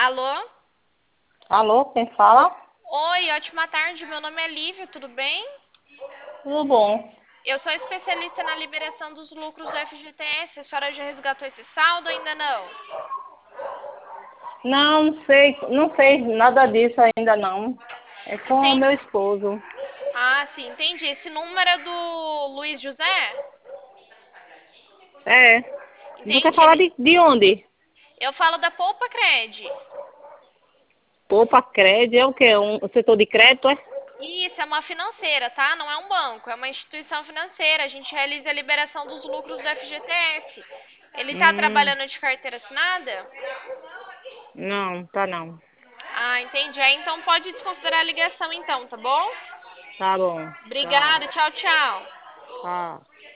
Alô? Alô, quem fala? Oi, ótima tarde. Meu nome é Lívia, tudo bem? Tudo bom? Eu sou especialista na liberação dos lucros do FGTS. A senhora já resgatou esse saldo ou ainda não? Não, não sei nada disso ainda não. É com o Entendi. meu esposo. Ah, sim, entendi. Esse número é do Luiz José? É. Tu quer Entendi. falar de onde? Eu falo da Poupa Cred. Poupa Crédito, é o quê? O setor de crédito, é? Isso, é uma financeira, tá? Não é um banco, é uma instituição financeira. A gente realiza a liberação dos lucros do FGTS. Ele está Hum, trabalhando de carteira assinada? não, tá não. Ah, entendi. Então pode desconsiderar a ligação então, tá bom? Tá bom. Tchau. Obrigada, tchau, tchau. Tchau.